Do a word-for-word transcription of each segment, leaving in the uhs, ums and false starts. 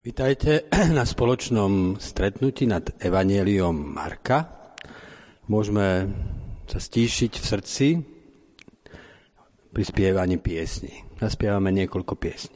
Vitajte na spoločnom stretnutí nad Evanjeliom Marka. Môžeme sa stíšiť v srdci pri spievaní piesní. Zaspievame niekoľko piesní.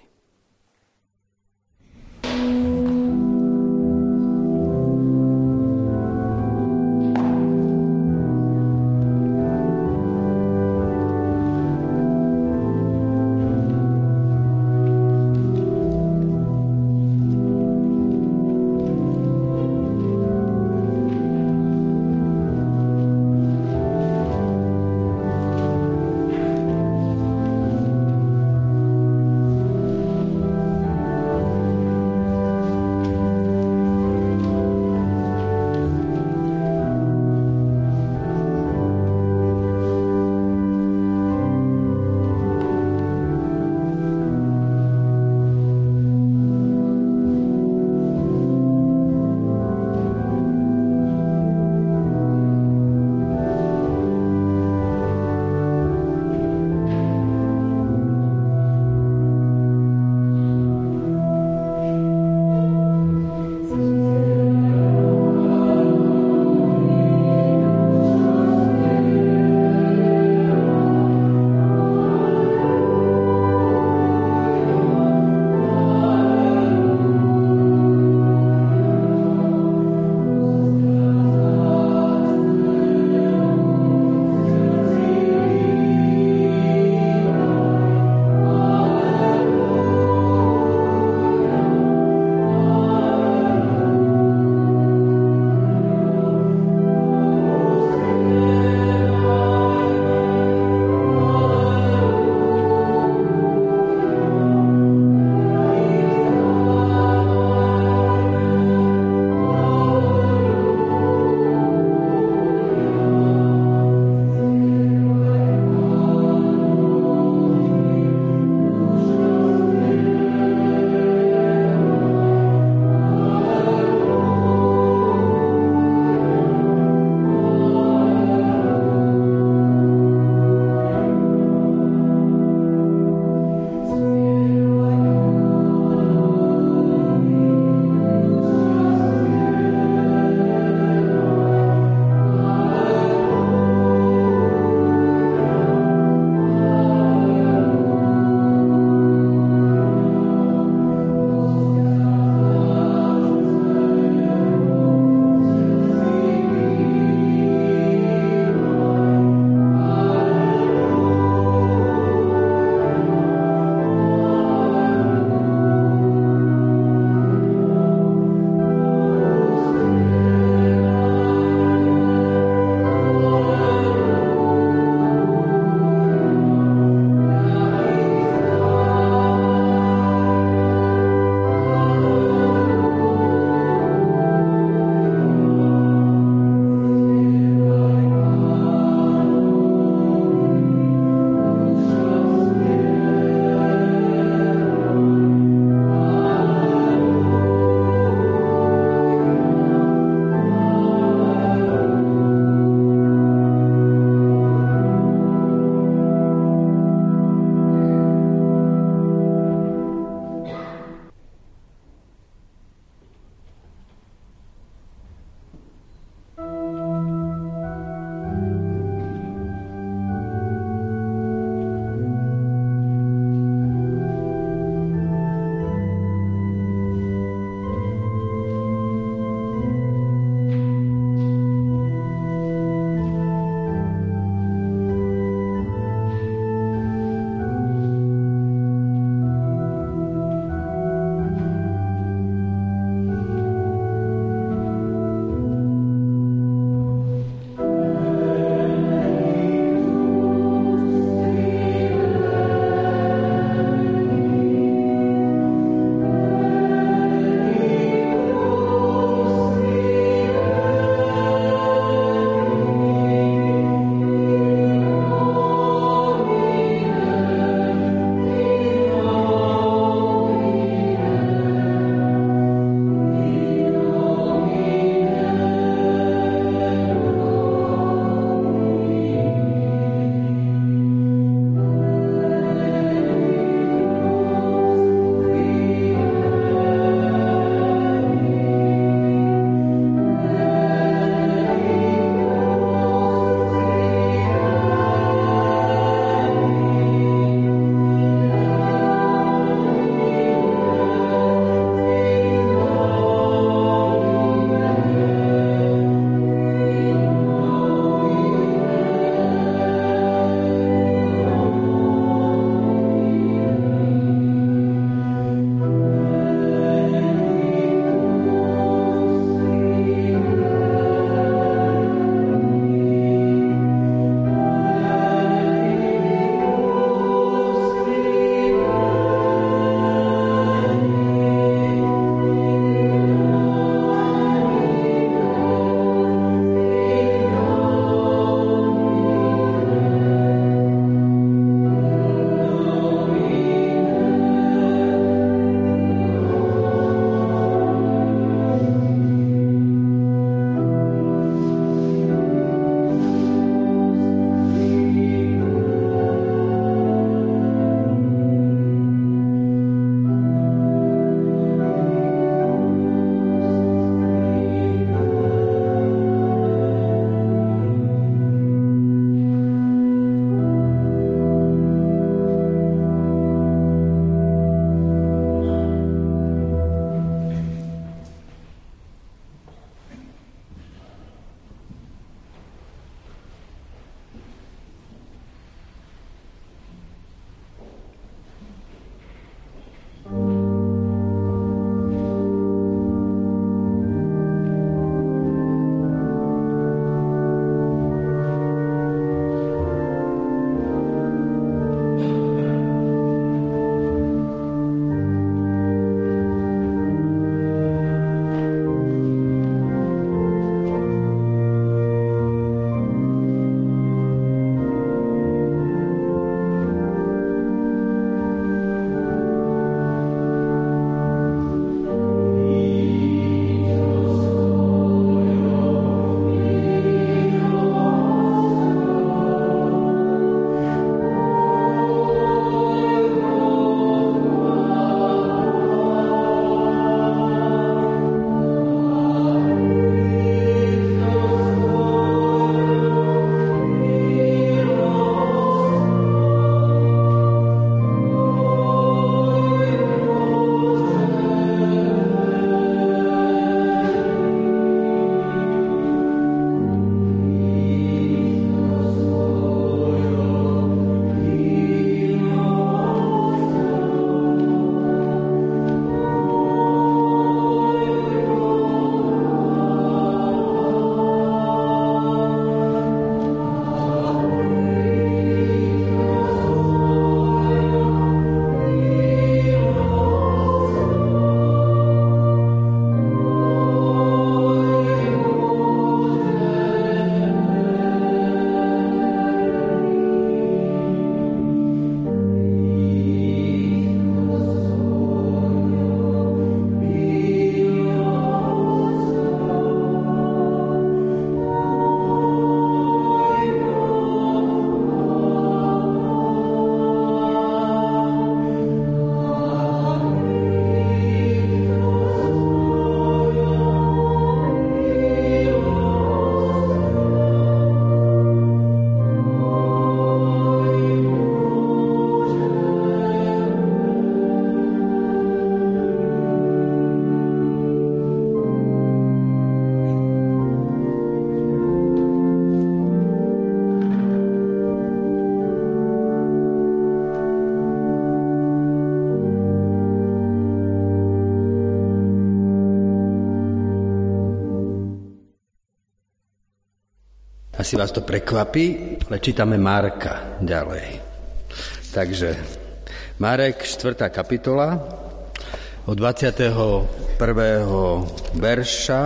Asi vás to prekvapí, ale čítame Marka ďalej. Takže Marek, štvrtá kapitola, od dvadsiateho prvého verša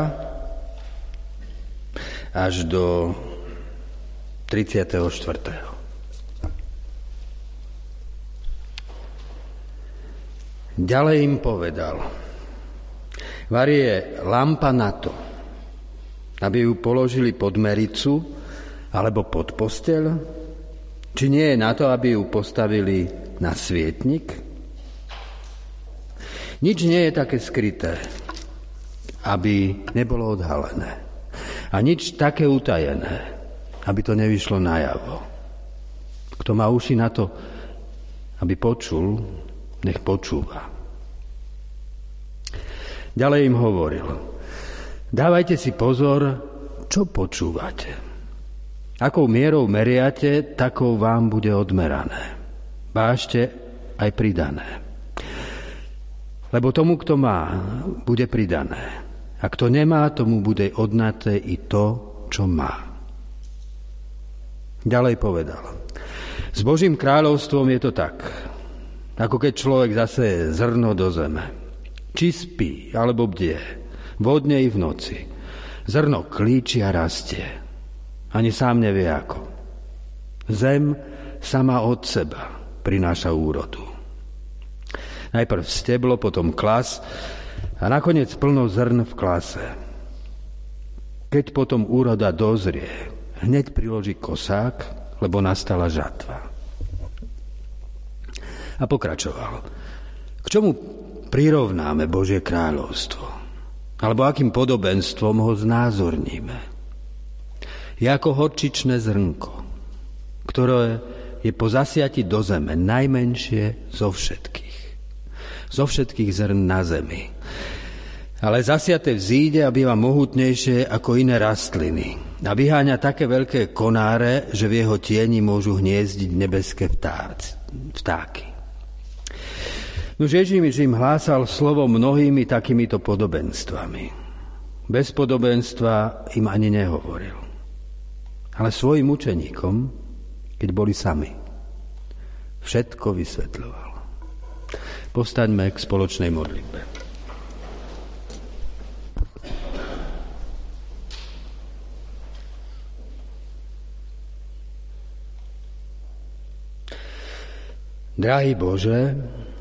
až do tridsiateho štvrtého Ďalej im povedal: Vari je lampa na to, aby ju položili pod mericu alebo pod posteľ? Či nie je na to, aby ju postavili na svietnik? Nič nie je také skryté, aby nebolo odhalené. A nič také utajené, aby to nevyšlo najavo. Kto má uši na to, aby počul, nech počúva. Ďalej im hovoril: dávajte si pozor, čo počúvate. Akou mierou meriate, takou vám bude odmerané. Vážte aj pridané. Lebo tomu, kto má, bude pridané. A kto nemá, tomu bude odnaté i to, čo má. Ďalej povedal: s Božím kráľovstvom je to tak, ako keď človek zaseje zrno do zeme. Či spí, alebo bdie, vodne i v noci. Zrno klíči a rastie. Ani sám nevie ako. Zem sama od seba prináša úrodu. Najprv steblo, potom klas a nakoniec plno zrn v klase. Keď potom úroda dozrie, hneď priloží kosák, lebo nastala žatva. A pokračoval: k čomu prirovnáme Božie kráľovstvo? Alebo akým podobenstvom ho znázorníme? Je ako horčičné zrnko, ktoré je po zasiati do zeme najmenšie zo všetkých. Zo všetkých zrn na zemi. Ale zasiate vzíde a býva mohutnejšie ako iné rastliny. A vyháňa také veľké konáre, že v jeho tieni môžu hniezdiť nebeské vtáky. Nuž Ježiš im hlásal slovo mnohými takýmito podobenstvami. Bez podobenstva im ani nehovoril. Ale svojim učeníkom, keď boli sami, všetko vysvetľoval. Povstaňme k spoločnej modlitbe. Drahý Bože,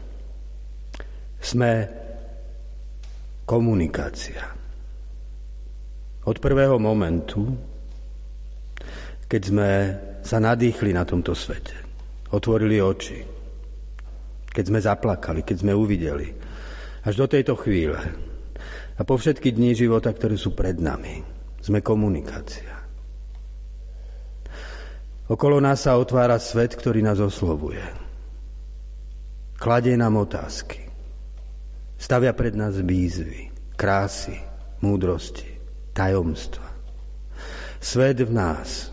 sme komunikácia. Od prvého momentu, keď sme sa nadýchli na tomto svete, otvorili oči, keď sme zaplakali, keď sme uvideli, až do tejto chvíle a po všetky dni života, ktoré sú pred nami, sme komunikácia. Okolo nás sa otvára svet, ktorý nás oslovuje. Kladie nám otázky. Stavia pred nás výzvy, krásy, múdrosti, tajomstva. Svet v nás.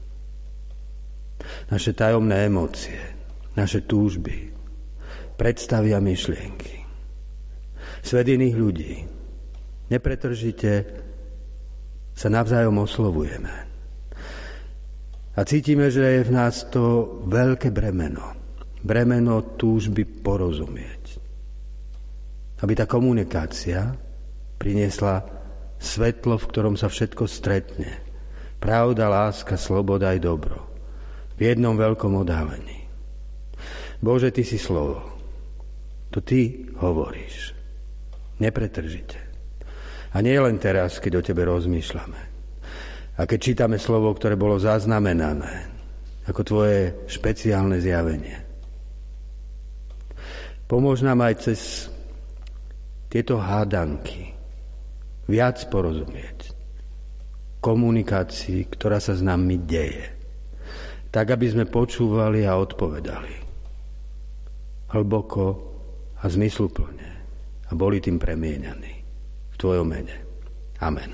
Naše tajomné emócie, naše túžby, predstavy a myšlienky. Svet iných ľudí. Nepretržite sa navzájom oslovujeme. A cítime, že je v nás to veľké bremeno. Bremeno túžby porozumieť. Aby tá komunikácia priniesla svetlo, v ktorom sa všetko stretne. Pravda, láska, sloboda aj dobro. V jednom veľkom odhalení. Bože, Ty si slovo. To Ty hovoríš. Nepretržite. A nie len teraz, keď o Tebe rozmýšľame. A keď čítame slovo, ktoré bolo zaznamenané, ako Tvoje špeciálne zjavenie. Pomôž nám aj cez tieto hádanky viac porozumieť komunikácii, ktorá sa s nami deje. Tak, aby sme počúvali a odpovedali. Hlboko a zmysluplne. A boli tým premieňaní. V Tvojom mene. Amen.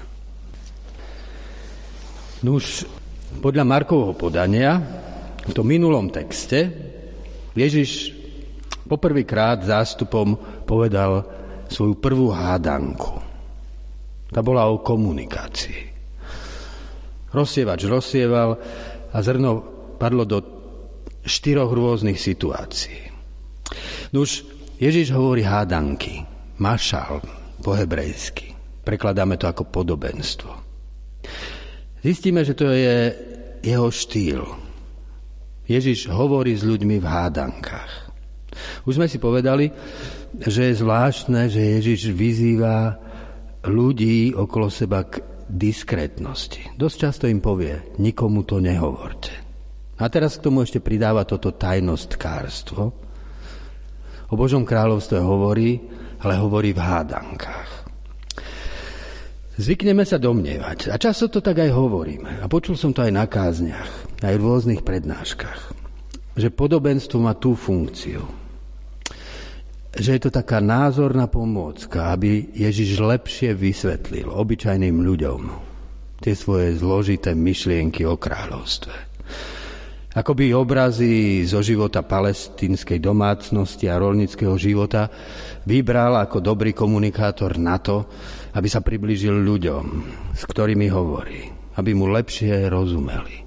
Nuž, podľa Markovho podania, v tom minulom texte, Ježiš poprvýkrát zástupom povedal svoju prvú hádanku. Tá bola o komunikácii. Rozsievač rozsieval a zrno padlo do štyroch rôznych situácií. Nuž, Ježiš hovorí hádanky, mašal po hebrejsky. Prekladáme to ako podobenstvo. Zistíme, že to je jeho štýl. Ježiš hovorí s ľuďmi v hádankách. Už sme si povedali, že je zvláštne, že Ježiš vyzýva ľudí okolo seba k diskrétnosti. Dosť často im povie, nikomu to nehovorte. A teraz k tomu ešte pridáva toto tajnostkárstvo. O Božom kráľovstve hovorí, ale hovorí v hádankách. Zvykneme sa domnievať, a často to tak aj hovoríme, a počul som to aj na kázniach, aj v rôznych prednáškach, že podobenstvo má tú funkciu, že je to taká názorná pomôcka, aby Ježiš lepšie vysvetlil obyčajným ľuďom tie svoje zložité myšlienky o kráľovstve. Akoby obrazy zo života palestínskej domácnosti a roľnického života vybral ako dobrý komunikátor na to, aby sa priblížil ľuďom, s ktorými hovorí, aby mu lepšie rozumeli.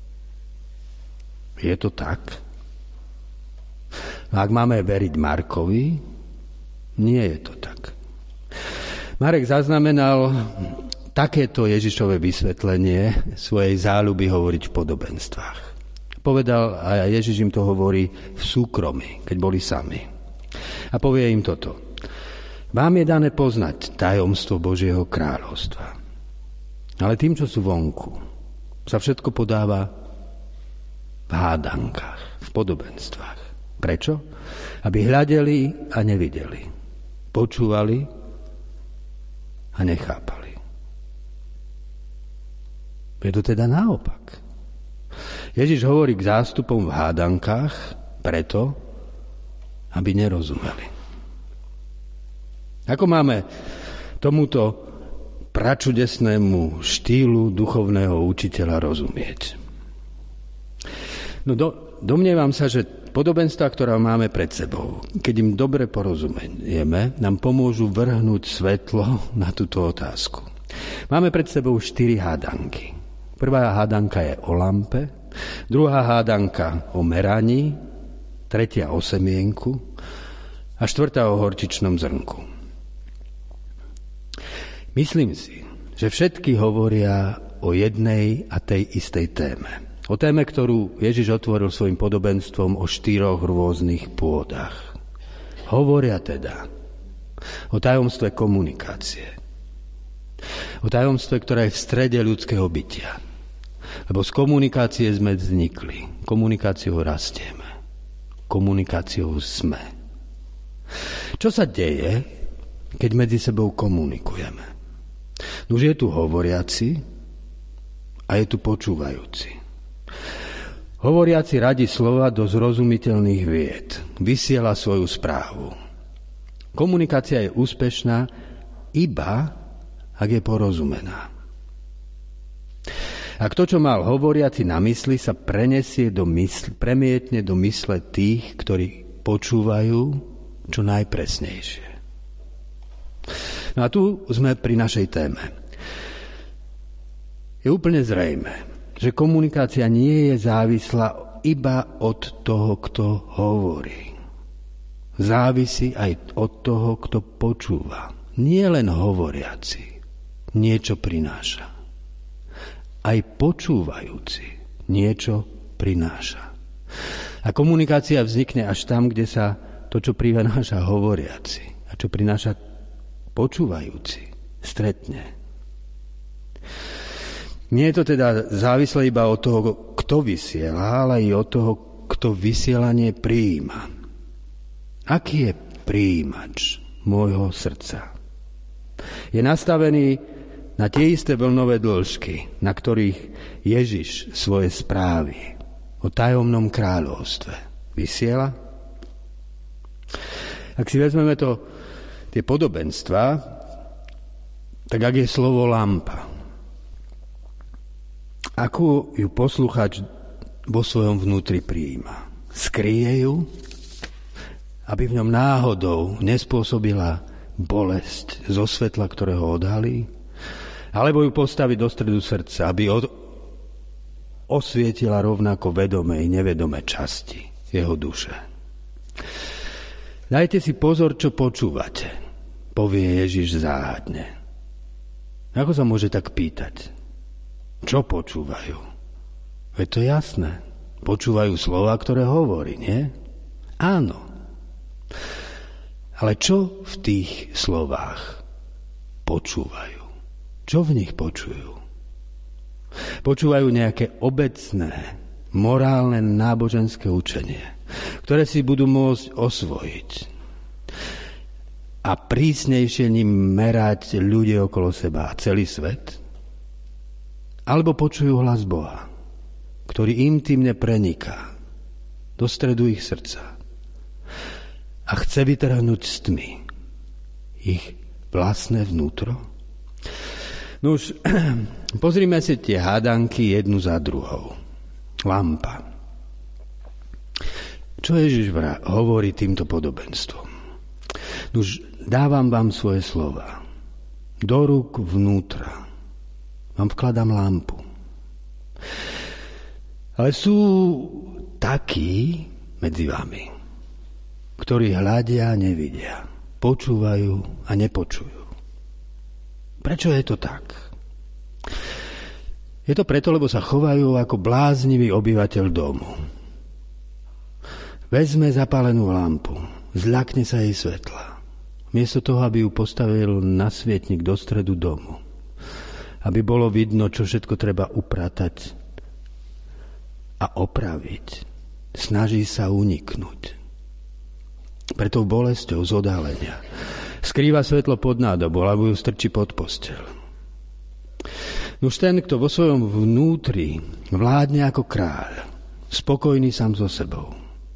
Je to tak? Ak máme veriť Markovi, nie je to tak. Marek zaznamenal takéto Ježišové vysvetlenie svojej záľuby hovoriť v podobenstvách. Povedal, a Ježiš im to hovorí v súkromí, keď boli sami. A povie im toto. Vám je dané poznať tajomstvo Božieho kráľovstva. Ale tým, čo sú vonku, sa všetko podáva v hádankách, v podobenstvách. Prečo? Aby hľadeli a nevideli. Počúvali a nechápali. Je to teda naopak. Ježiš hovorí k zástupom v hádankách preto, aby nerozumeli. Ako máme tomuto pračudesnému štýlu duchovného učiteľa rozumieť? No do, domnievam sa, že podobenstvá, ktoré máme pred sebou, keď im dobre porozumieme, nám pomôžu vrhnúť svetlo na túto otázku. Máme pred sebou štyri hádanky. Prvá hádanka je o lampe, druhá hádanka o meraní, tretia o semienku a štvrtá o horčičnom zrnku. Myslím si, že všetky hovoria o jednej a tej istej téme. O téme, ktorú Ježiš otvoril svojim podobenstvom o štyroch rôznych pôdach. Hovoria teda o tajomstve komunikácie. O tajomstve, ktoré je v strede ľudského bytia. Lebo z komunikácie sme vznikli. Komunikáciou rastieme. Komunikáciou sme. Čo sa deje, keď medzi sebou komunikujeme? Nuž je tu hovoriaci a je tu počúvajúci. Hovoriaci radí slova do zrozumiteľných vied. Vysiela svoju správu. Komunikácia je úspešná iba, ak je porozumená. Ak to, čo mal hovoriaci na mysli, sa prenesie do mysl, premietne do mysle tých, ktorí počúvajú čo najpresnejšie. No a tu sme pri našej téme. Je úplne zrejmé, že komunikácia nie je závislá iba od toho, kto hovorí. Závisí aj od toho, kto počúva. Nie len hovoriaci niečo prináša. Aj počúvajúci niečo prináša. A komunikácia vznikne až tam, kde sa to, čo prináša hovoriaci a čo prináša počúvajúci, stretne. Nie je to teda závislé iba od toho, kto vysiela, ale i od toho, kto vysielanie prijíma. Aký je prijímač môjho srdca? Je nastavený na tie isté vlnové dĺžky, na ktorých Ježiš svoje správy o tajomnom kráľovstve vysiela? Ak si vezmeme to, tie podobenstvá, tak ak je slovo lampa, ako ju poslucháč vo svojom vnútri prijíma? Skryje ju, aby v ňom náhodou nespôsobila bolesť zo svetla, ktoré ho odhalí? Alebo ju postaví do stredu srdca, aby osvietila rovnako vedomé i nevedomé časti jeho duše. Dajte si pozor, čo počúvate, povie Ježiš záhadne. Ako sa môže tak pýtať? Čo počúvajú? Veď to je jasné. Počúvajú slova, ktoré hovorí, nie? Áno. Ale čo v tých slovách počúvajú? Čo v nich počujú? Počúvajú nejaké obecné, morálne, náboženské učenie, ktoré si budú môcť osvojiť a prísnejšie ním merať ľudí okolo seba a celý svet? Alebo počujú hlas Boha, ktorý intimne preniká do stredu ich srdca a chce vytrhnúť z tmy ich vlastné vnútro? Nuž, pozrime si tie hádanky jednu za druhou. Lampa. Čo Ježiš hovorí týmto podobenstvom? Nuž, dávam vám svoje slova. Do rúk vnútra vám vkladám lampu. Ale sú takí medzi vami, ktorí hľadia a nevidia, počúvajú a nepočujú. Prečo je to tak? Je to preto, lebo sa chovajú ako bláznivý obyvateľ domu. Vezme zapálenú lampu, zľakne sa jej svetla. Miesto toho, aby ju postavil na svietnik do stredu domu, aby bolo vidno, čo všetko treba upratať a opraviť, snaží sa uniknúť. Preto bolesťou z odhalenia skrýva svetlo pod nádobu, alebo ju strčí pod posteľ. Nuž ten, kto vo svojom vnútri vládne ako kráľ, spokojný sám so sebou.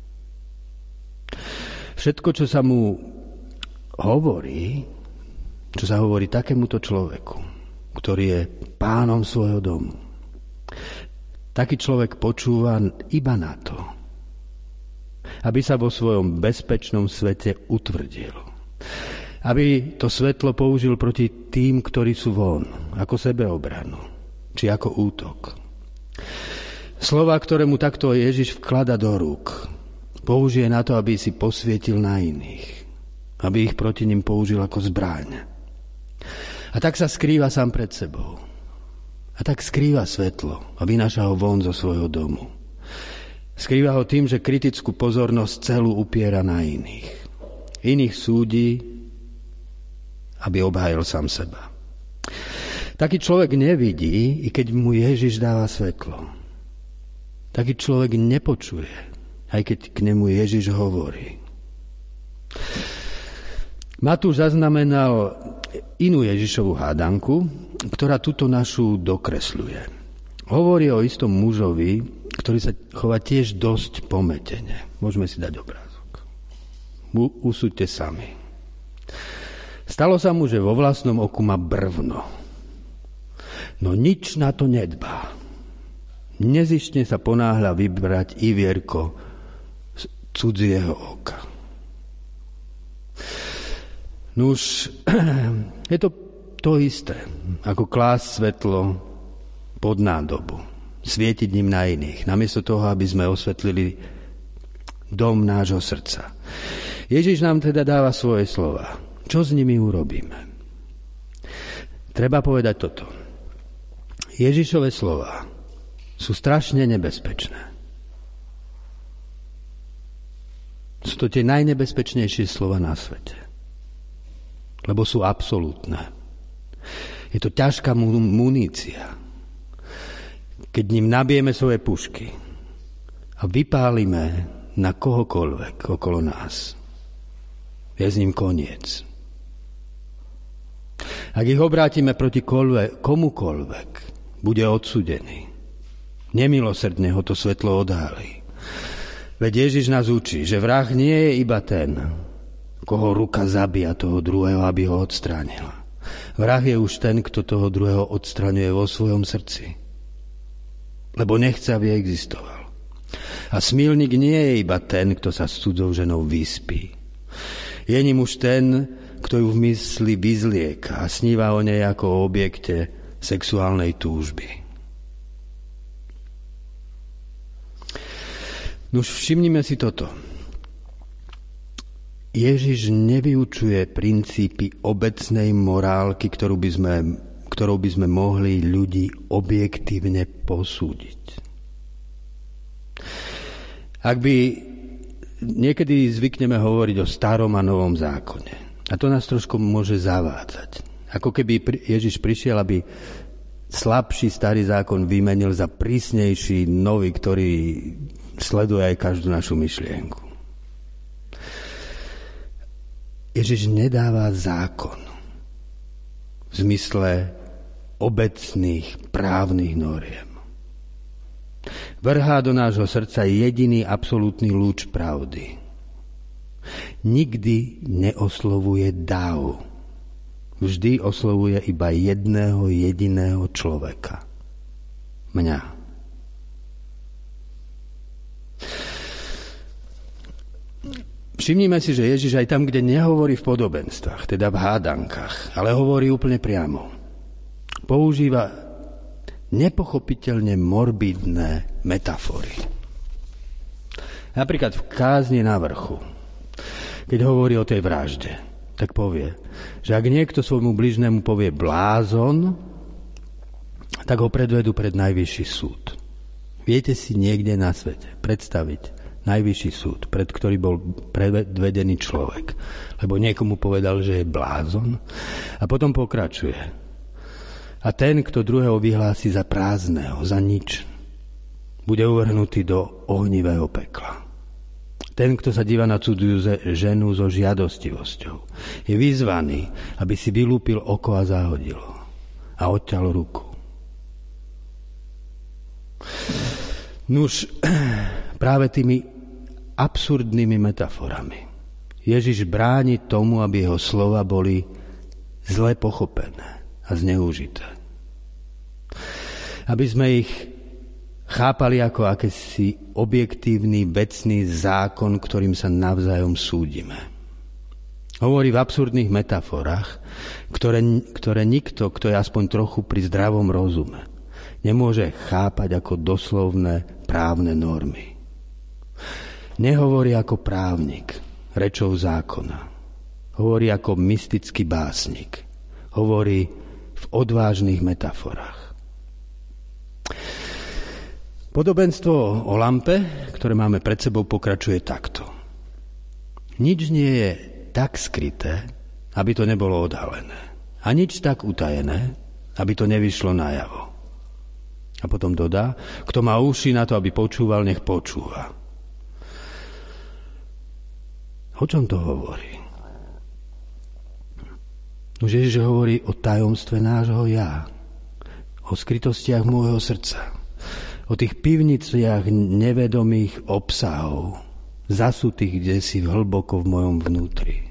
Všetko, čo sa mu hovorí, čo sa hovorí takémuto človeku, ktorý je pánom svojho domu, taký človek počúva iba na to, aby sa vo svojom bezpečnom svete utvrdil. Aby to svetlo použil proti tým, ktorí sú von, ako sebeobranu, či ako útok. Slova, ktoré mu takto Ježiš vklada do rúk, použije na to, aby si posvietil na iných, aby ich proti nim použil ako zbraň. A tak sa skrýva sám pred sebou. A tak skrýva svetlo a vynáša ho von zo svojho domu. Skrýva ho tým, že kritickú pozornosť celú upiera na iných. Iných súdi, aby obhájil sám seba. Taký človek nevidí, i keď mu Ježiš dáva svetlo. Taký človek nepočuje, aj keď k nemu Ježiš hovorí. Matúš zaznamenal inú Ježišovu hádanku, ktorá túto našu dokresľuje. Hovorí o istom mužovi, ktorý sa chová tiež dosť pometene. Môžeme si dať obrázok. Usúďte sami. Stalo sa mu, že vo vlastnom oku má brvno. No nič na to nedbá. Nezištne sa ponáhľa vybrať ivierko z cudzieho oka. Nuž, je to to isté, ako klásť svetlo pod nádobu, svietiť ním na iných, namiesto toho, aby sme osvetlili dom nášho srdca. Ježiš nám teda dáva svoje slova. Čo s nimi urobíme? Treba povedať toto. Ježišove slova sú strašne nebezpečné. Sú to tie najnebezpečnejšie slova na svete. Lebo sú absolútne. Je to ťažká munícia. Keď ním nabijeme svoje pušky a vypálime na kohokoľvek okolo nás, je s ním koniec. Ak ich obrátime proti komukoľvek, bude odsúdený. Nemilosrdne ho to svetlo odhalí. Veď Ježiš nás učí, že vrah nie je iba ten, koho ruka zabíja toho druhého, aby ho odstránila. Vrah je už ten, kto toho druhého odstraňuje vo svojom srdci. Lebo nechce, aby existoval. A smilník nie je iba ten, kto sa s cudzou ženou vyspí. Je ním už ten, kto ju v mysli vyzlieka a sníva o nej ako o objekte sexuálnej túžby. Nuž všimnime si toto. Ježiš nevyučuje princípy obecnej morálky, ktorú by sme, ktorou by sme mohli ľudí objektívne posúdiť. Ak by niekedy zvykneme hovoriť o starom a novom zákone, a to nás trošku môže zavádzať. Ako keby Ježiš prišiel, aby slabší starý zákon vymenil za prísnejší nový, ktorý sleduje aj každú našu myšlienku. Ježiš nedáva zákon v zmysle obecných právnych noriem. Vrhá do nášho srdca jediný absolútny lúč pravdy. Nikdy neoslovuje dáv. Vždy oslovuje iba jedného jediného človeka. Mňa. Všimnime si, že Ježiš aj tam, kde nehovorí v podobenstvách, teda v hádankách, ale hovorí úplne priamo. Používa nepochopiteľne morbidné metafory. Napríklad v kázni na vrchu, keď hovorí o tej vražde, tak povie, že ak niekto svojmu bližnému povie blázon, tak ho predvedú pred najvyšší súd. Viete si niekde na svete predstaviť najvyšší súd, pred ktorý bol predvedený človek, lebo niekomu povedal, že je blázon, a potom pokračuje. A ten, kto druhého vyhlási za prázdneho, za nič, bude uvrhnutý do ohnivého pekla. Ten, kto sa díva na cudziu ženu so žiadostivosťou, je vyzvaný, aby si vylúpil oko a zahodil ho a odťal ruku. Nuž, práve tými absurdnými metaforami Ježiš bráni tomu, aby jeho slova boli zle pochopené a zneužité. Aby sme ich chápali ako akýsi objektívny, vecný zákon, ktorým sa navzájom súdime. Hovorí v absurdných metaforách, ktoré, ktoré nikto, kto je aspoň trochu pri zdravom rozume, nemôže chápať ako doslovné právne normy. Nehovorí ako právnik, rečou zákona. Hovorí ako mystický básnik. Hovorí v odvážnych metaforách. Podobenstvo o lampe, ktoré máme pred sebou, pokračuje takto. Nič nie je tak skryté, aby to nebolo odhalené. A nič tak utajené, aby to nevyšlo najavo. A potom dodá, kto má uši na to, aby počúval, nech počúva. O čom to hovorí? Už Ježiš hovorí o tajomstve nášho ja, o skrytostiach môjho srdca, o tých pivniciach nevedomých obsahov, zasutých kdesi hlboko v mojom vnútri.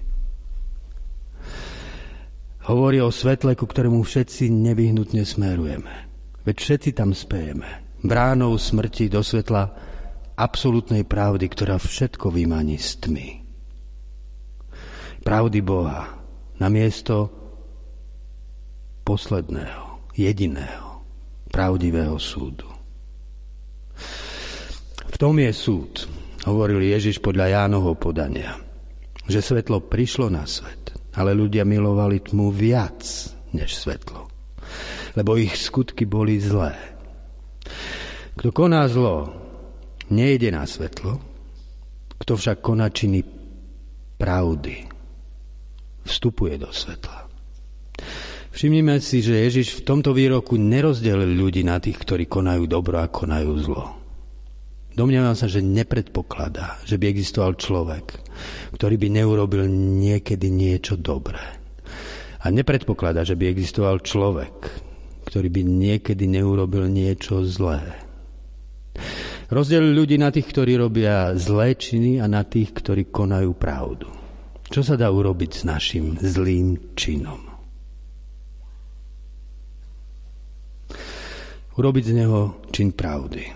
Hovorí o svetle, ku ktorému všetci nevyhnutne smerujeme. Veď všetci tam spejeme. Bránou smrti do svetla absolútnej pravdy, ktorá všetko vymaní z tmy. Pravdy Boha na miesto posledného, jediného, pravdivého súdu. V tom je súd, hovoril Ježiš podľa Jánovho podania, že svetlo prišlo na svet, ale ľudia milovali tmu viac než svetlo, lebo ich skutky boli zlé. Kto koná zlo, nejde na svetlo, kto však koná činy pravdy, vstupuje do svetla. Všimnime si, že Ježiš v tomto výroku nerozdelil ľudí na tých, ktorí konajú dobro a konajú zlo. Domnievam sa, že nepredpokladá, že by existoval človek, ktorý by neurobil niekedy niečo dobré. A nepredpokladá, že by existoval človek, ktorý by niekedy neurobil niečo zlé. Rozdelil ľudí na tých, ktorí robia zlé činy, a na tých, ktorí konajú pravdu. Čo sa dá urobiť s našim zlým činom? Urobiť z neho čin pravdy.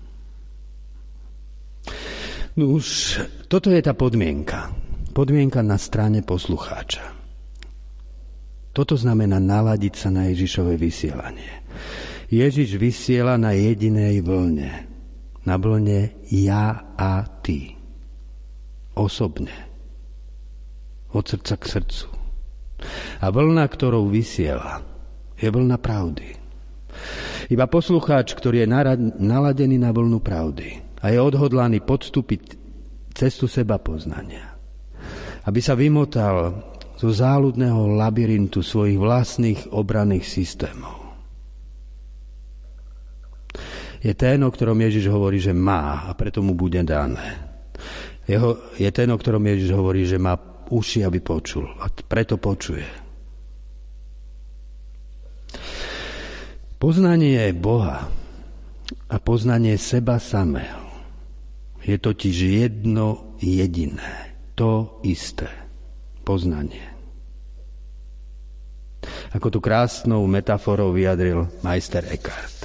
No už toto je tá podmienka. Podmienka na strane poslucháča. Toto znamená naladiť sa na Ježišové vysielanie. Ježiš vysiela na jedinej vlne. na vlne ja a ty. Osobne. Od srdca k srdcu. A vlna, ktorou vysiela, je vlna pravdy. Iba poslucháč, ktorý je naladený na vlnu pravdy a je odhodlaný podstúpiť cestu seba poznania, aby sa vymotal zo záľudného labyrintu svojich vlastných obranných systémov. Je ten, o ktorom Ježiš hovorí, že má a preto mu bude dané. Jeho, je ten, o ktorom Ježiš hovorí, že má uši, aby počul a preto počuje. Poznanie Boha a poznanie seba samého je totiž jedno jediné, to isté poznanie. Ako tu krásnou metaforou vyjadril majster Eckhart.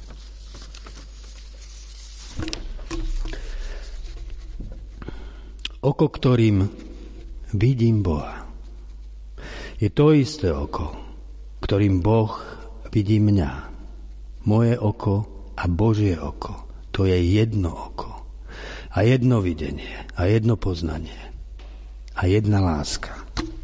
Oko, ktorým vidím Boha, je to isté oko, ktorým Boh vidí mňa. Moje oko a Božie oko, to je jedno oko. A jedno videnie, a jedno poznanie, a jedna láska.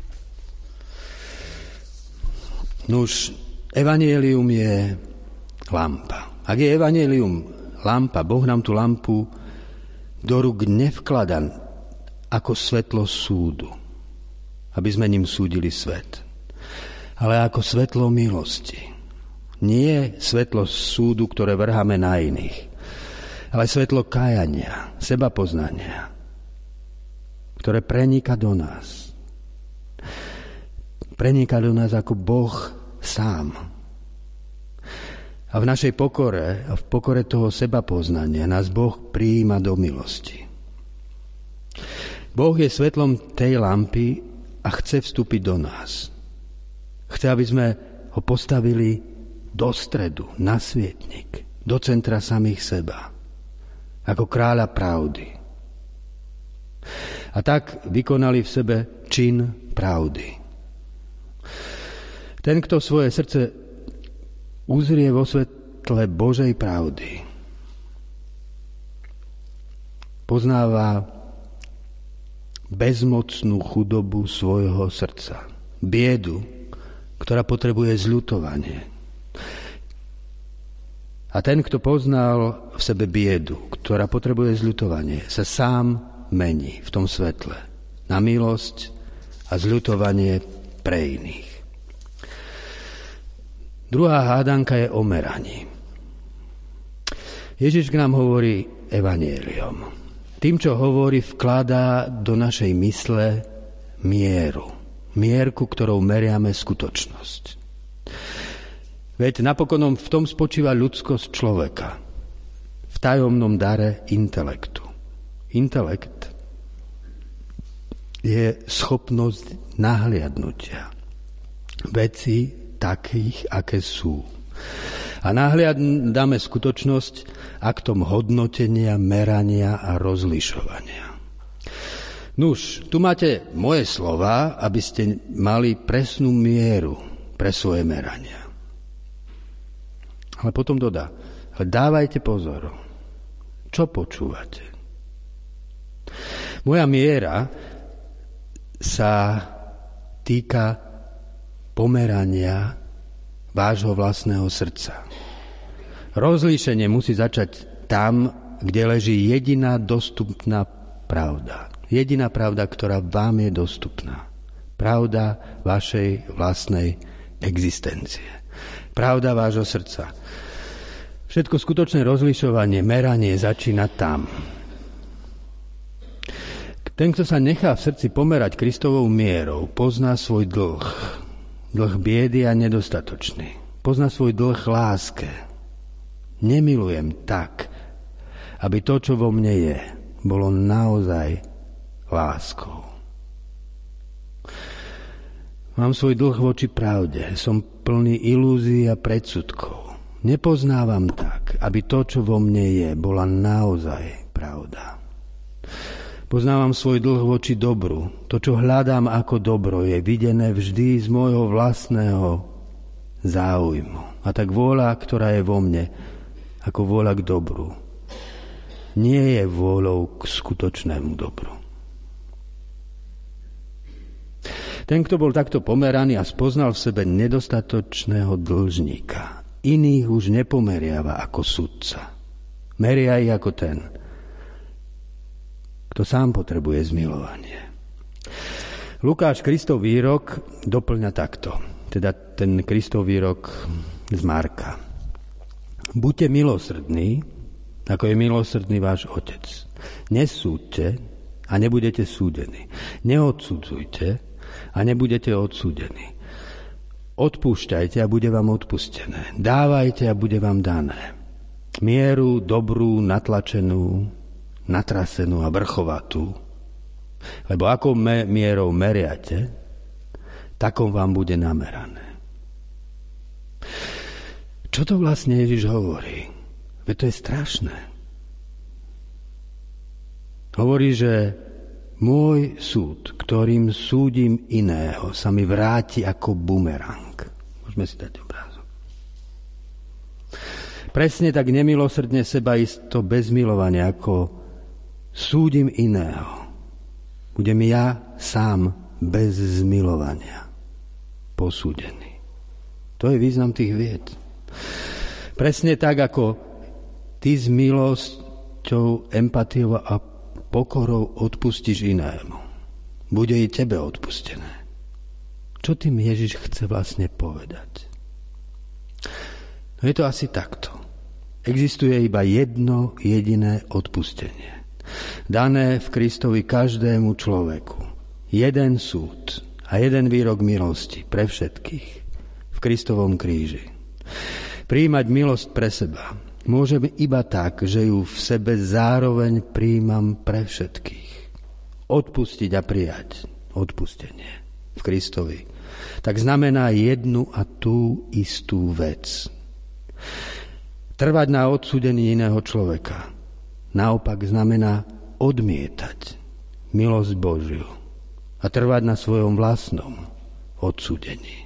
Nuž, evanjelium je lampa. Ak je evanjelium lampa, Boh nám tú lampu do rúk nevkladá ako svetlo súdu, aby sme ním súdili svet, ale ako svetlo milosti. Nie svetlo súdu, ktoré vrháme na iných, ale svetlo kájania, sebapoznania, ktoré preniká do nás. Preniká do nás ako Boh sám. A v našej pokore, a v pokore toho sebapoznania nás Boh prijíma do milosti. Boh je svetlom tej lampy a chce vstúpiť do nás. Chce, aby sme ho postavili do stredu, na svietnik, do centra samých seba, ako kráľa pravdy. A tak vykonali v sebe čin pravdy. Ten, kto svoje srdce uzrie vo svetle Božej pravdy, poznáva bezmocnú chudobu svojho srdca, biedu, ktorá potrebuje zľutovanie. A ten, kto poznal v sebe biedu, ktorá potrebuje zľutovanie, sa sám mení v tom svetle na milosť a zľutovanie pre iných. Druhá hádanka je o meraní. Ježiš k nám hovorí evanjeliom. Tým, čo hovorí, vkladá do našej mysle mieru. Mierku, ktorou meriame skutočnosť. Veď napokon v tom spočíva ľudskosť človeka. V tajomnom dare intelektu. Intelekt je schopnosť nahliadnutia veci takých, aké sú. A nahliadáme skutočnosť aktom hodnotenia, merania a rozlišovania. Nuž, tu máte moje slova, aby ste mali presnú mieru pre svoje merania. Ale potom dodá, dávajte pozor, čo počúvate. Moja miera sa týka pomerania vášho vlastného srdca. Rozlíšenie musí začať tam, kde leží jediná dostupná pravda. Jediná pravda, ktorá vám je dostupná. Pravda vašej vlastnej existencie. Pravda vášho srdca. Všetko skutočné rozlišovanie, meranie začína tam. Ten, kto sa nechá v srdci pomerať Kristovou mierou, pozná svoj dlh. Dlh biedy a nedostatočný. Pozná svoj dlh láske. Nemilujem tak, aby to, čo vo mne je, bolo naozaj láskou. Mám svoj dlh voči pravde. Som plný ilúzií a predsudkov. Nepoznávam tak, aby to, čo vo mne je, bola naozaj pravda. Poznávam svoj dlh voči dobru. To, čo hľadám ako dobro, je videné vždy z môjho vlastného záujmu. A tak vôľa, ktorá je vo mne, ako vôľa k dobru, nie je vôľou k skutočnému dobru. Ten, kto bol takto pomeraný a spoznal v sebe nedostatočného dlžníka, iných už nepomeriava ako sudca. Meria ich ako ten, kto sám potrebuje zmilovanie. Lukáš Kristov výrok doplňa takto, teda ten Kristov výrok z Marka. Buďte milosrdní, ako je milosrdný váš Otec. Nesúďte a nebudete súdení. Neodsudzujte a nebudete odsúdení. Odpúšťajte a bude vám odpustené. Dávajte a bude vám dané. Mieru dobrú, natlačenú, natrasenú a vrchovatú. Lebo akou me- mierou meriate, takou vám bude namerané. Čo to vlastne Ježiš hovorí? Veď to je strašné. Hovorí, že môj súd, ktorým súdim iného, sa mi vráti ako bumerang. Môžeme si dať obrázok. Presne tak nemilosrdne sebaisto bez milovania, ako súdim iného. Budem ja sám bez zmilovania posúdený. To je význam tých vied. Presne tak, ako ty s milosťou, empatiou a pokorou odpustíš inému. Bude i tebe odpustené. Čo tým Ježiš chce vlastne povedať? No je to asi takto. Existuje iba jedno jediné odpustenie. Dané v Kristovi každému človeku. Jeden súd a jeden výrok milosti pre všetkých v Kristovom kríži. Prijímať milosť pre seba môžem iba tak, že ju v sebe zároveň prijímam pre všetkých. Odpustiť a prijať odpustenie v Kristovi tak znamená jednu a tú istú vec. Trvať na odsúdení iného človeka naopak znamená odmietať milosť Božiu a trvať na svojom vlastnom odsúdení.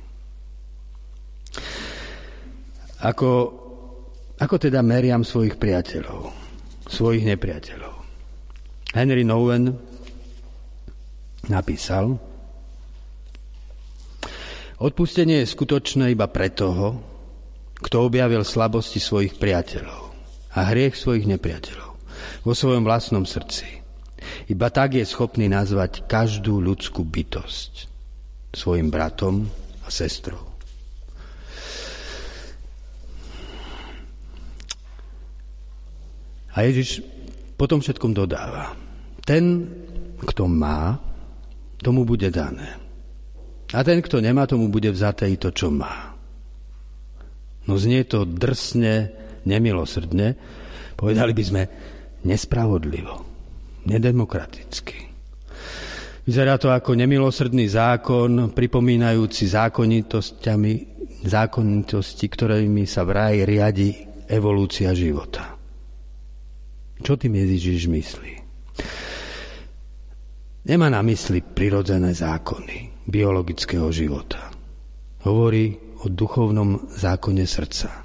Ako, ako teda meriam svojich priateľov, svojich nepriateľov? Henry Nouwen napísal: odpustenie je skutočné iba pre toho, kto objavil slabosti svojich priateľov a hriech svojich nepriateľov vo svojom vlastnom srdci. Iba tak je schopný nazvať každú ľudskú bytosť svojim bratom a sestrou. A Ježiš potom všetkom dodáva: ten, kto má, tomu bude dané. A ten, kto nemá, tomu bude vzaté i to, čo má. No znie to drsne, nemilosrdne, povedali by sme nespravodlivo, nedemokraticky. Vyzerá to ako nemilosrdný zákon, pripomínajúci zákonitosťami, zákonitosti, ktorými sa vraj riadi evolúcia života. Čo tým Ježiš myslí? Nemá na mysli prirodzené zákony biologického života. Hovorí o duchovnom zákone srdca.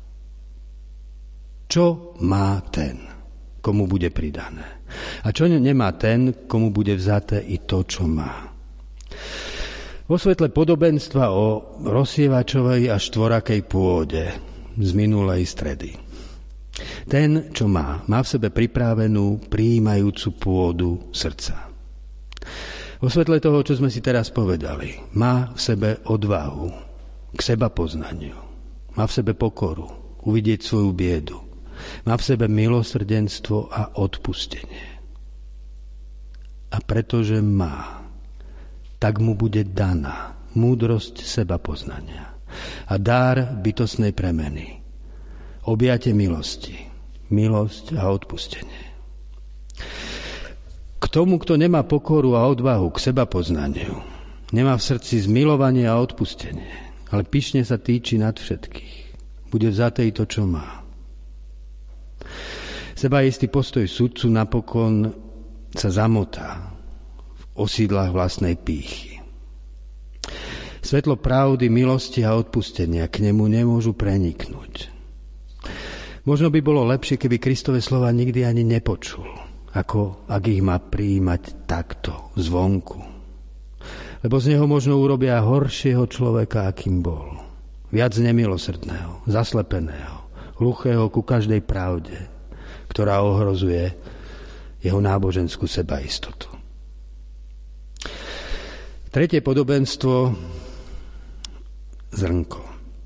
Čo má ten, komu bude pridané? A čo nemá ten, komu bude vzaté i to, čo má? Vo svetle podobenstva o rozsievačovej a štvorakej pôde z minulej stredy. Ten, čo má, má v sebe pripravenú, prijímajúcu pôdu srdca. Vo svetle toho, čo sme si teraz povedali, má v sebe odvahu k seba poznaniu. Má v sebe pokoru, uvidieť svoju biedu. Má v sebe milosrdenstvo a odpustenie. A pretože má, tak mu bude daná múdrosť seba poznania a dar bytostnej premeny. Objatie milosti, milosť a odpustenie. K tomu, kto nemá pokoru a odvahu k seba poznaniu, nemá v srdci zmilovanie a odpustenie, ale pyšne sa týči nad všetkých, bude vzaté i to, čo má. Sebaistý postoj sudcu napokon sa zamotá v osídlach vlastnej pýchy. Svetlo pravdy, milosti a odpustenia k nemu nemôžu preniknúť. Možno by bolo lepšie, keby Kristove slova nikdy ani nepočul, ako ak ich má prijímať takto, zvonku. Lebo z neho možno urobia horšieho človeka, akým bol. Viac nemilosrdného, zaslepeného, hluchého ku každej pravde, ktorá ohrozuje jeho náboženskú sebaistotu. Tretie podobenstvo, zrnko.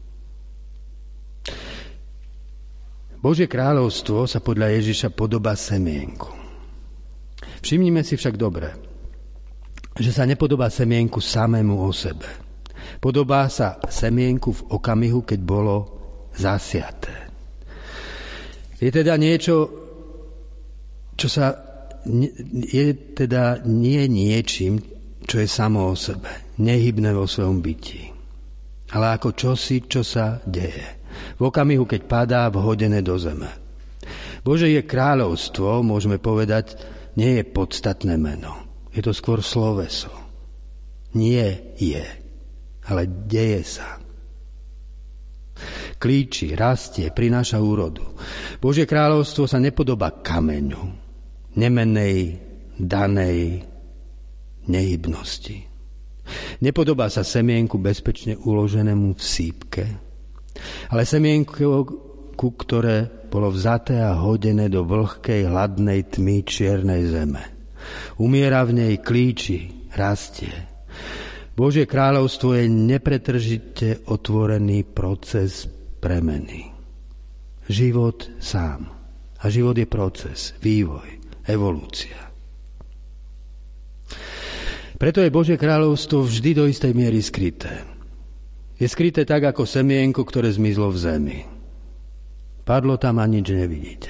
Božie kráľovstvo sa podľa Ježiša podobá semienku. Všimnime si však dobre, že sa nepodobá semienku samému o sebe. Podobá sa semienku v okamihu, keď bolo zasiaté. Je teda niečo, čo sa je teda nie niečím, čo je samo o sebe, nehybné vo svojom byti, ale ako čosi, čo sa deje. V okamihu, keď padá, vhodené do zeme. Božie je kráľovstvo, môžeme povedať, nie je podstatné meno. Je to skôr sloveso. Nie je, ale deje sa. Klíči, rastie, prináša úrodu. Božie kráľovstvo sa nepodobá kameňu, nemennej, danej nehybnosti. Nepodobá sa semienku bezpečne uloženému v sípke, ale semienku, ku ktoré bolo vzaté a hodené do vlhkej, hladnej tmy čiernej zeme. Umiera v nej, klíči, rastie. Božie kráľovstvo je nepretržite otvorený proces premeny. Život sám. A život je proces, vývoj, evolúcia. Preto je Božie kráľovstvo vždy do istej miery skryté. Je skryté tak, ako semienko, ktoré zmizlo v zemi. Padlo tam a nič nevidíte.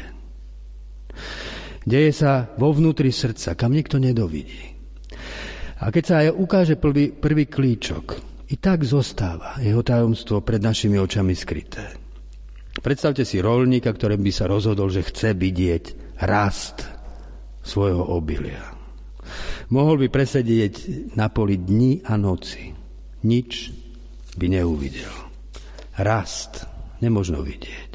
Deje sa vo vnútri srdca, kam nikto nedovidí. A keď sa aj ukáže prvý, prvý klíčok, i tak zostáva jeho tajomstvo pred našimi očami skryté. Predstavte si roľníka, ktorý by sa rozhodol, že chce vidieť rast svojho obilia. Mohol by presedieť na poli dni a noci. Nič by neuvidel. Rast nemožno vidieť.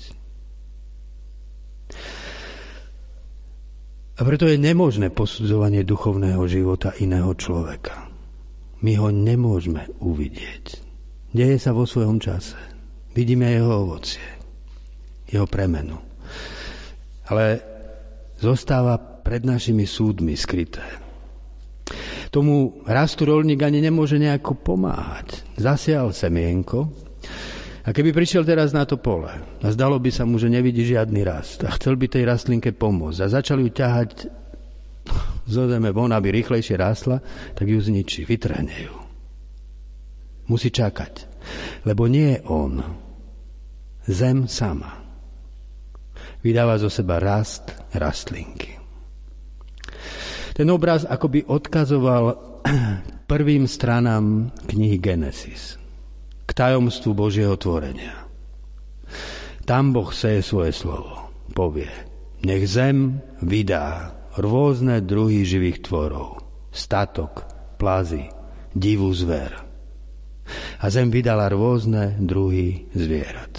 A preto je nemožné posudzovanie duchovného života iného človeka. My ho nemôžeme uvidieť. Deje sa vo svojom čase. Vidíme jeho ovocie, jeho premenu. Ale zostáva pred našimi súdmi skryté. Tomu rastu roľník ani nemôže nejako pomáhať. Zasial semienko a keby prišiel teraz na to pole a zdalo by sa mu, že nevidí žiadny rast a chcel by tej rastlinke pomôcť a začal ju ťahať zo zeme von, aby rýchlejšie rástla, tak ju zničí, vytrhne ju. Musí čakať, lebo nie je on. Zem sama vydáva zo seba rast rastlinky. Ten obraz akoby odkazoval prvým stranám knihy Genesis, k tajomstvu Božieho tvorenia. Tam Boh seje svoje slovo, povie, nech zem vydá rôzne druhy živých tvorov, statok, plazy, divú zver. A zem vydala rôzne druhy zvierat.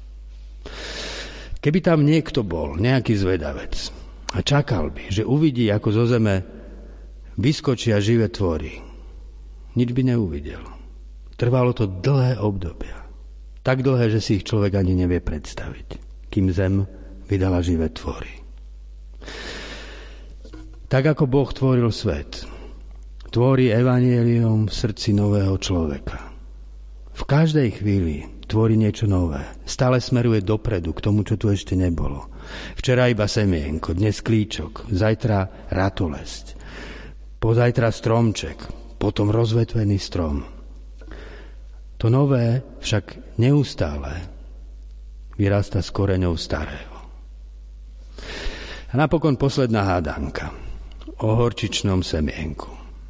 Keby tam niekto bol, nejaký zvedavec, a čakal by, že uvidí, ako zo zeme vyskočia živé tvory, nič by neuvidel. Trvalo to dlhé obdobia. Tak dlhé, že si ich človek ani nevie predstaviť, kým zem vydala živé tvory. Tak ako Boh tvoril svet, tvorí evanjelium v srdci nového človeka. V každej chvíli tvorí niečo nové. Stále smeruje dopredu, k tomu, čo tu ešte nebolo. Včera iba semienko, dnes klíčok, zajtra ratolesť, pozajtra stromček, potom rozvetvený strom. To nové však neustále vyrasta s koreňou starého. A napokon posledná hádanka o horčičnom semienku.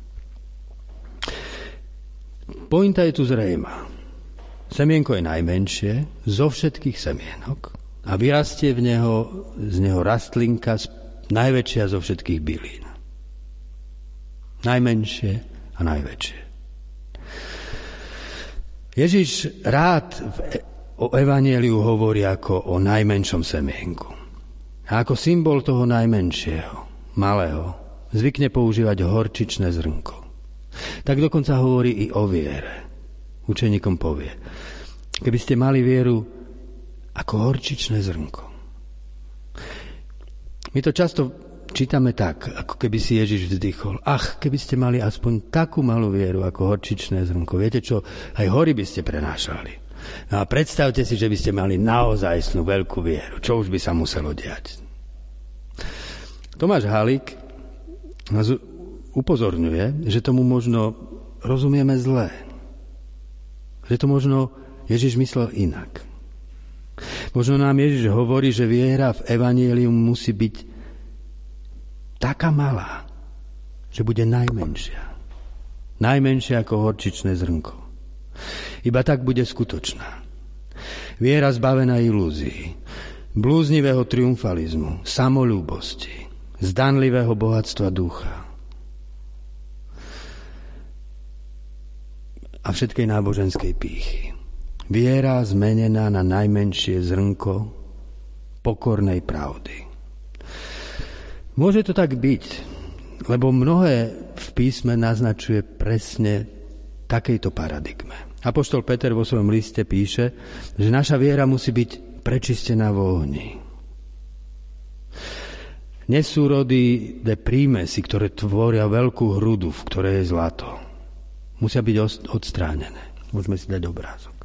Pointa je tu zrejmá. Semienko je najmenšie zo všetkých semienok a vyrastie v neho, z neho rastlinka najväčšia zo všetkých bylín. Najmenšie a najväčšie. Ježiš rád v o evanjeliu hovorí ako o najmenšom semienku. A ako symbol toho najmenšieho, malého, zvykne používať horčičné zrnko. Tak dokonca hovorí i o viere. Učeníkom povie: keby ste mali vieru ako horčičné zrnko. My to často čítame tak, ako keby si Ježiš vzdychol: ach, keby ste mali aspoň takú malú vieru ako horčičné zrnko. Viete čo, aj hory by ste prenášali. No a predstavte si, že by ste mali naozajstnú veľkú vieru. Čo už by sa muselo diať? Tomáš Halík nás upozorňuje, že tomu možno rozumieme zlé. Že to možno Ježiš myslel inak. Možno nám Ježiš hovorí, že viera v evanjelium musí byť taká malá, že bude najmenšia. Najmenšia ako horčičné zrnko. Iba tak bude skutočná. Viera zbavená ilúzií, blúznivého triumfalizmu, samolúbosti, zdanlivého bohatstva ducha a všetkej náboženskej pýchy. Viera zmenená na najmenšie zrnko pokornej pravdy. Môže to tak byť, lebo mnohé v písme naznačuje presne takejto paradigme. Apoštol Peter vo svojom liste píše, že naša viera musí byť prečistená v ohni. Nesúrody de prímesy, ktoré tvoria veľkú hrudu, v ktorej je zlato, musia byť odstránené. Môžeme si dať obrázok.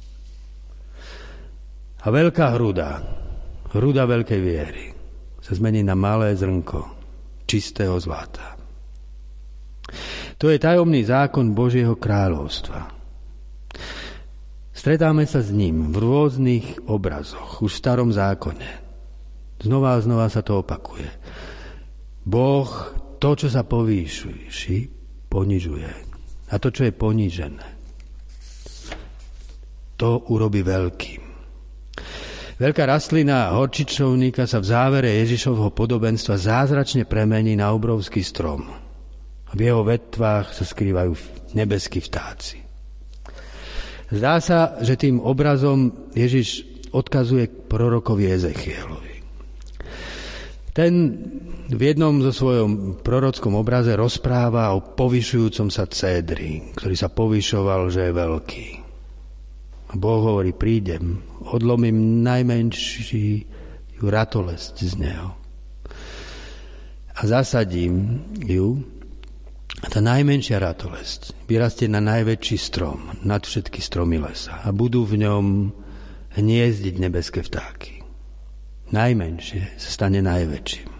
A veľká hruda, hruda veľkej viery, sa zmení na malé zrnko čistého zlata. To je tajomný zákon Božieho kráľovstva. Stretáme sa s ním v rôznych obrazoch, už v starom zákone. Znova a znova sa to opakuje. Boh to, čo sa povýši, ponižuje. A to, čo je ponížené, to urobí veľkým. Veľká rastlina horčičovníka sa v závere Ježišovho podobenstva zázračne premení na obrovský strom. V jeho vetvách sa skrývajú nebeskí vtáci. Zdá sa, že tým obrazom Ježiš odkazuje k prorokovi Ezechielovi. Ten v jednom zo svojom prorockom obraze rozpráva o povyšujúcom sa cédri, ktorý sa povyšoval, že je veľký. A Boh hovorí: prídem, odlomím najmenší ratolesť z neho a zasadím ju. A tá najmenšia ratolesť vyrastie na najväčší strom, nad všetky stromy lesa, a budú v ňom hniezdiť nebeské vtáky. Najmenšie sa stane najväčším.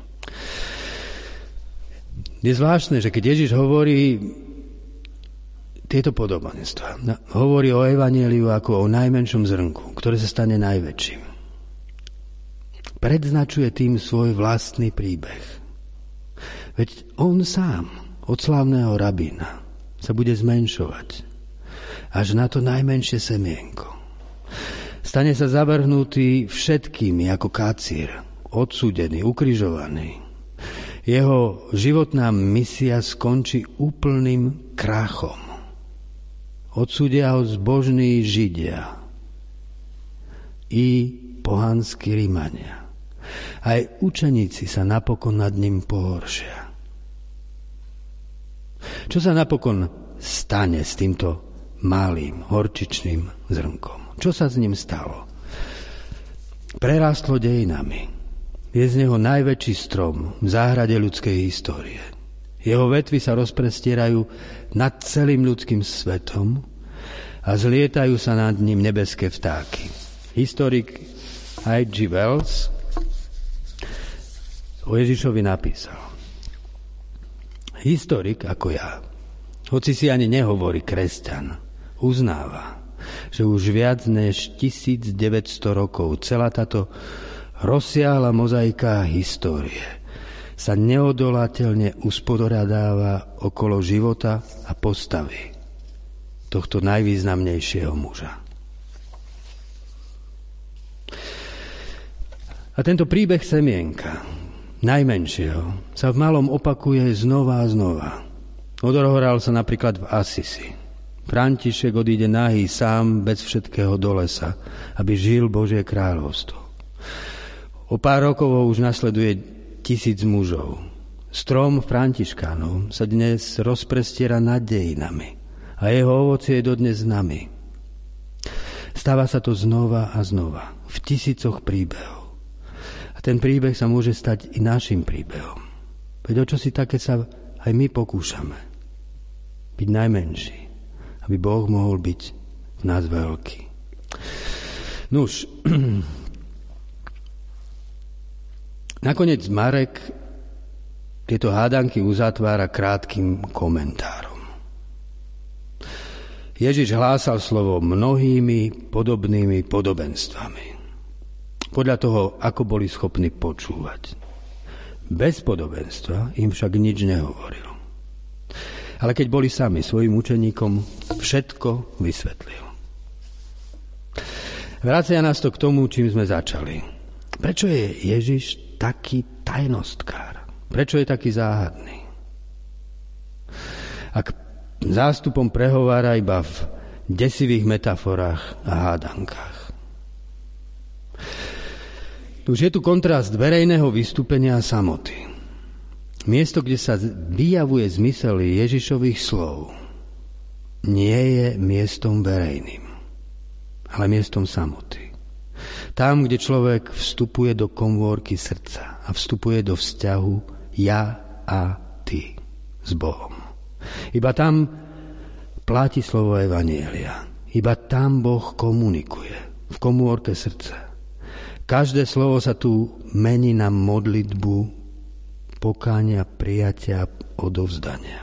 Je zvláštne, že keď Ježiš hovorí tieto podobenstva, hovorí o evanjeliu ako o najmenšom zrnku, ktoré sa stane najväčším. Predznačuje tým svoj vlastný príbeh. Veď on sám od slávneho rabína sa bude zmenšovať až na to najmenšie semienko. Stane sa zavrhnutý všetkými ako kacír, odsúdený, ukrižovaný. Jeho životná misia skončí úplným krachom. Odsúdia ho zbožní Židia i pohanskí Rímania. Aj učeníci sa napokon nad ním pohoršia. Čo sa napokon stane s týmto malým horčičným zrnkom? Čo sa s ním stalo? Prerástlo dejinami. Je z neho najväčší strom v záhrade ľudskej histórie. Jeho vetvy sa rozprestierajú nad celým ľudským svetom a zlietajú sa nad ním nebeské vtáky. Historik há gé. Wells o Ježišovi napísal: historik ako ja, hoci si ani nehovorí kresťan, uznáva, že už viac než tisícdeväťsto rokov celá táto rozsiahla mozaika histórie sa neodolateľne uspodoradáva okolo života a postavy tohto najvýznamnejšieho muža. A tento príbeh semienka, najmenšieho, sa v malom opakuje znova a znova. Odohral sa napríklad v Asisi, v František odíde nahý sám bez všetkého do lesa, aby žil Božie kráľovstvo. O pár rokov ho už nasleduje tisíc mužov. Strom Františkánov sa dnes rozprestiera nad dejinami a jeho ovocie je dodnes s nami. Stáva sa to znova a znova, v tisícoch príbehov. A ten príbeh sa môže stať i našim príbehom. Veď o čosi také sa aj my pokúšame. Byť najmenší, aby Boh mohol byť v nás veľký. Nuž, nakoniec Marek tieto hádanky uzatvára krátkym komentárom. Ježiš hlásal slovo mnohými podobnými podobenstvami. Podľa toho, ako boli schopní počúvať. Bez podobenstva im však nič nehovoril. Ale keď boli sami svojim učeníkom, všetko vysvetlil. Vracia nás to k tomu, čím sme začali. Prečo je Ježiš taký tajnostkár? Prečo je taký záhadný? Ak zástupom prehovára iba v desivých metaforách a hádankách. Už je tu kontrast verejného vystúpenia a samoty. Miesto, kde sa vyjavuje zmysel Ježišových slov, nie je miestom verejným, ale miestom samoty. Tam, kde človek vstupuje do komórky srdca a vstupuje do vzťahu ja a ty s Bohom. Iba tam platí slovo evanjelia. Iba tam Boh komunikuje, v komórke srdca. Každé slovo sa tu mení na modlitbu pokánia, prijatia, odovzdania.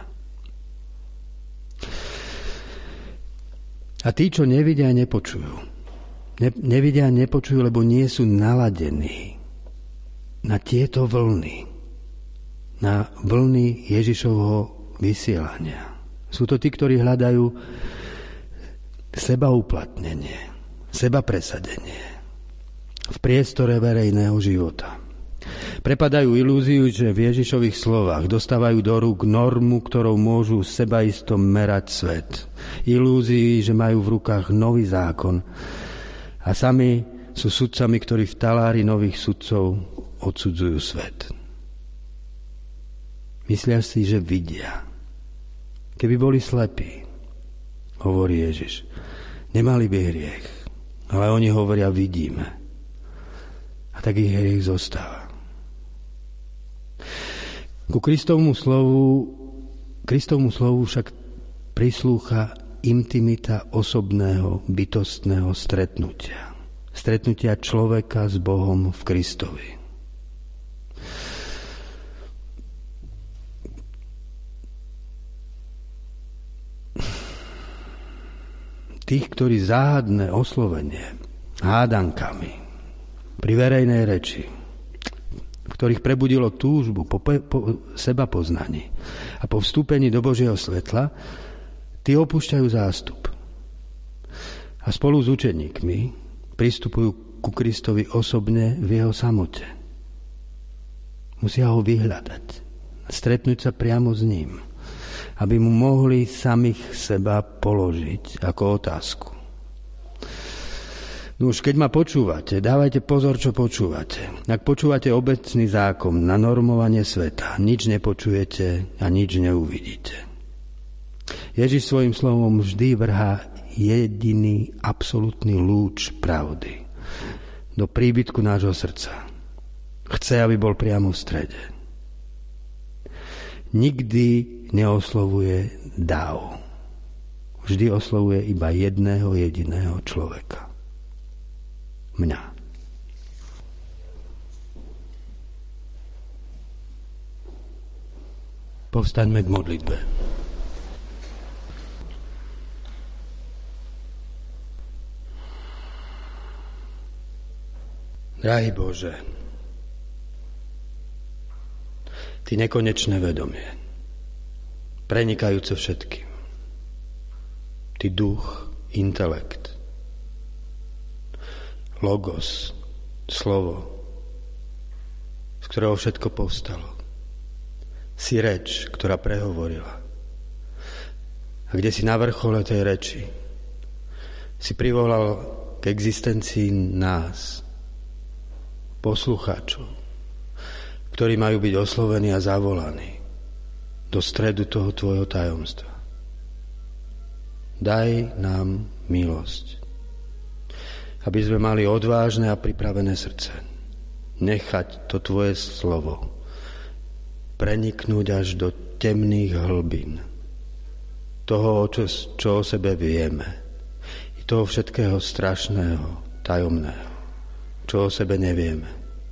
A tí, čo nevidia a nepočujú, ne, nevidia a nepočujú, lebo nie sú naladení na tieto vlny, na vlny Ježišovho vysielania. Sú to tí, ktorí hľadajú sebauplatnenie, sebapresadenie v priestore verejného života. Prepadajú ilúziu, že v Ježišových slovách dostávajú do rúk normu, ktorou môžu sebaisto merať svet. Ilúzii, že majú v rukách nový zákon a sami sú sudcami, ktorí v talári nových sudcov odsudzujú svet. Myslia si, že vidia. Keby boli slepí, hovorí Ježiš, nemali by hriech, ale oni hovoria, vidíme. A tak ich hriech zostáva. Ku Kristovmu slovu, Kristovmu slovu však prislúcha intimita osobného, bytostného stretnutia. Stretnutia človeka s Bohom v Kristovi. Tých, ktorí záhadné oslovenie hádankami pri verejnej reči, v ktorých prebudilo túžbu po, po seba poznaní a po vstúpení do Božieho svetla, tí opúšťajú zástup. A spolu s učeníkmi pristupujú ku Kristovi osobne v jeho samote. Musia ho vyhľadať, stretnúť sa priamo s ním, aby mu mohli samých seba položiť ako otázku. No už keď ma počúvate, dávajte pozor, čo počúvate. Ak počúvate obecný zákon na normovanie sveta, nič nepočujete a nič neuvidíte. Ježiš svojim slovom vždy vrhá jediný absolútny lúč pravdy do príbytku nášho srdca. Chce, aby bol priamo v strede. Nikdy neoslovuje dáv. Vždy oslovuje iba jedného jediného človeka. Mňa. Povstaňme k modlitbe. Drahý Bože, Ty nekonečné vedomie, prenikajúce všetkým. Ty duch, intelekt, logos, slovo, z ktorého všetko povstalo. Si reč, ktorá prehovorila. A A kde si na vrchole tej reči si privolal k existencii nás, poslucháčov, ktorí majú byť oslovení a zavolaní do stredu toho tvojho tajomstva. Daj nám milosť, aby sme mali odvážne a pripravené srdce, nechať to tvoje slovo preniknúť až do temných hlbín toho, čo, čo o sebe vieme, i toho všetkého strašného, tajomného, čo o sebe nevieme.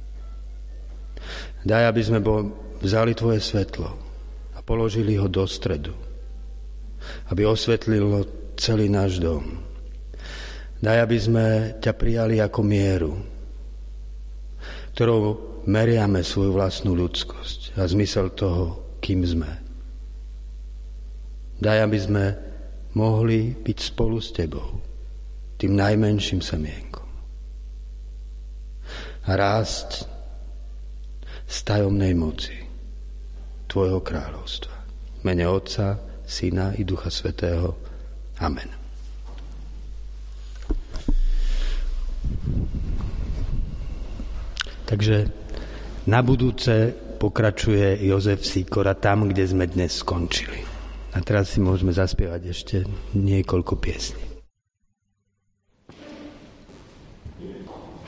Daj, aby sme vzali tvoje svetlo a položili ho do stredu, aby osvetlilo celý náš dom. Daj, aby sme ťa prijali ako mieru, ktorou meriame svoju vlastnú ľudskosť a zmysel toho, kým sme. Daj, aby sme mohli byť spolu s tebou, tým najmenším semienkom, a rásť z tajomnej moci tvojho kráľovstva. V mene Otca, Syna i Ducha Svätého. Amen. Takže na budúce pokračuje Jozef Sikora tam, kde sme dnes skončili. A teraz si môžeme zaspievať ešte niekoľko piesní.